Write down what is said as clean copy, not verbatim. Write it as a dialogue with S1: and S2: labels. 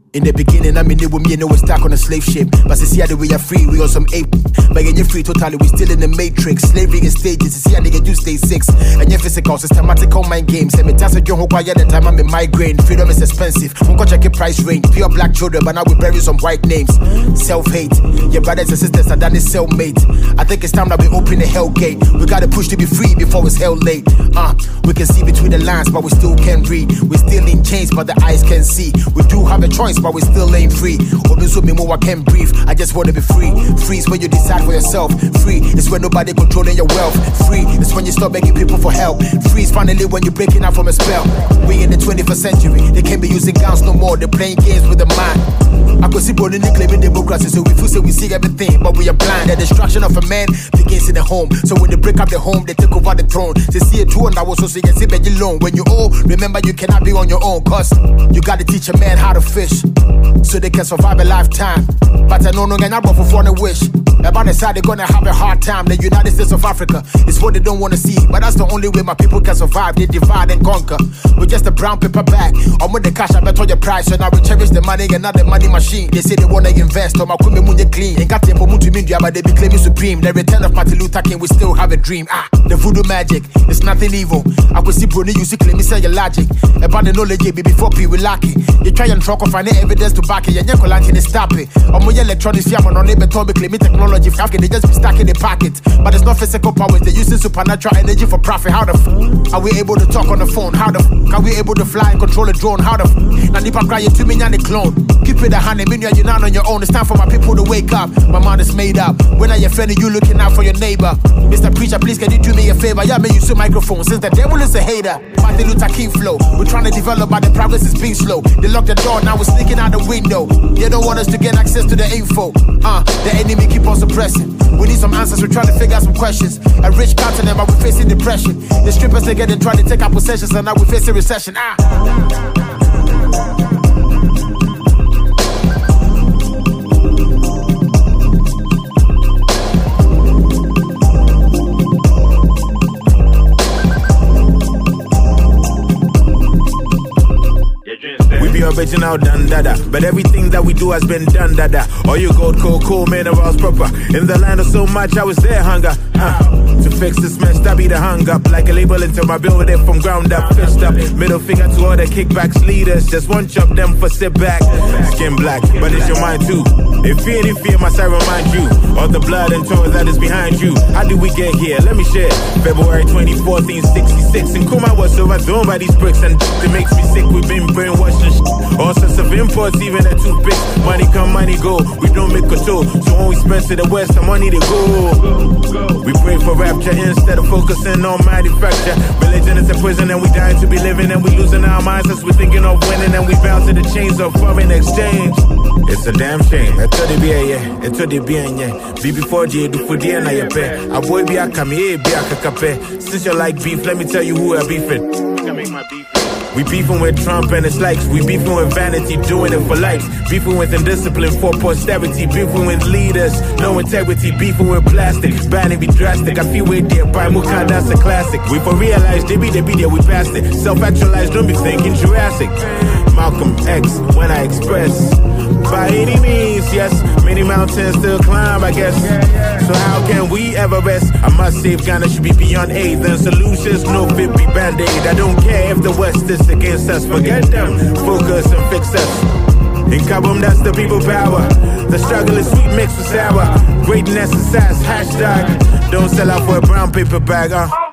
S1: In the beginning, I mean, it with me and it was stuck on a slave ship. But see how the way are free, we on some ape. But when you're free totally, we still in the matrix. Slavery in stages, see how they get you stay 6. And your physical, systematical mind games. And me that's a young hope I the time I'm in migraine. Freedom is expensive. I'm gonna check your price range. Pure black children, but now we bury some white names. Self-hate. Your brothers and sisters are done this cellmate. I think it's time that we open the hell gate. We gotta push to be free before it's hell late. We can see between the lines, but we still can't read. We still in chains, but the eyes can see. We do have a choice, but we still ain't free. I can't breathe, I just wanna be free. Free is when you decide for yourself. Free is when nobody controlling your wealth. Free is when you stop begging people for help. Free is finally when you're breaking out from a spell. We in the 21st century, they can't be using guns no more. They're playing games with the mind. I could see Brody claiming democracy, so we feel say we see everything, but we are blind. The destruction of a man begins in the home. So when they break up the home, they take over the throne. They see a true and I was so you can see Benji alone. When you old, remember you cannot be on your own, cause you gotta teach a man how to fish, so they can survive a lifetime. But I know no gonna for foreign wish. About the side they're gonna have a hard time. The United States of Africa is what they don't wanna see, but that's the only way my people can survive. They divide and conquer. We're just a brown paper bag. I'm with the cash, I bet on your price. So now we cherish the money and not the money machine. They say they wanna invest, or my queen munye clean. Ain't got tempo mutu mindia, but they be claiming supreme. The return of Martin Luther King, we still have a dream. The voodoo magic, it's nothing evil. I could see Bruni use it, claim me say your logic. About the knowledge, baby, before people lack it. You try and truck or find evidence to back it. You're not going to stop it. I'm with electronics, yeah, man, on neighbor told me claim technology. They just be stuck in the pocket. But it's not physical powers, they're using supernatural energy for profit. How the are we able to talk on the phone? How the are we able to fly and control a drone? How the now Nipa crying to me and the clone. Keep it a hand, you're not on your own. It's time for my people to wake up. My mind is made up. When are you friend you looking out for your neighbor? Mr. Preacher, please can you do me a favor? Yeah, man, use your microphone. Since the devil is a hater, Martin Luther King flow. We're trying to develop, but the progress is being slow. They lock the door, now we're sneaking out the window. They don't want us to get access to the info. The enemy keep on suppressing. We need some answers, we're trying to figure out some questions. A rich continent, but we're facing depression. The strippers together trying to take our possessions, and now we're facing recession.
S2: Original done dada, but everything that we do has been done dada. All you gold, coal, minerals proper. In the land of so much, I was there hunger. To fix this mess, that be the hung up. Like a label until my build it from ground up. Fist up, middle finger to all the kickbacks leaders. Just one chop them for sit back. Skin black, but it's your mind too. If any fear must I remind you of the blood and toil that is behind you. How did we get here? Let me share. February 24th, 1966. And Kuma was overthrown by these bricks, and it makes me sick. We've been brainwashed and all sorts of imports, even the toothpicks. Money come, money go. We don't make a tool. So when we spend to the west, the money to go. We pray for rapture instead of focusing on manufacture. Religion is a prison and we dying to be living, and we losing our minds as we thinking of winning, and we bound to the chains of foreign exchange. It's a damn shame. I told you, yeah. I told you, yeah. Be before J, do for the na your pay. I boy be a come here, be a kakape. Since you like beef, let me tell you who I beefing. We beefing with Trump and his likes. We beefing with vanity, doing it for likes. Beefing with indiscipline for posterity. Beefing with leaders, no integrity. Beefing with plastic, banning be drastic. I feel way there, by Muka, that's a classic. We for realize, they be there, we passed it. Self-actualized, don't be thinking Jurassic. Malcolm X, when I express. By any means, yes, many mountains still climb, I guess. So how can we ever rest? I must save Ghana, should be beyond aid. Then solutions, no fit be band-aid. I don't care if the West is against us. Forget them, focus and fix us. In Kabum, that's the people power. The struggle is sweet mixed with sour. Greatness is sass, hashtag. Don't sell out for a brown paper bag,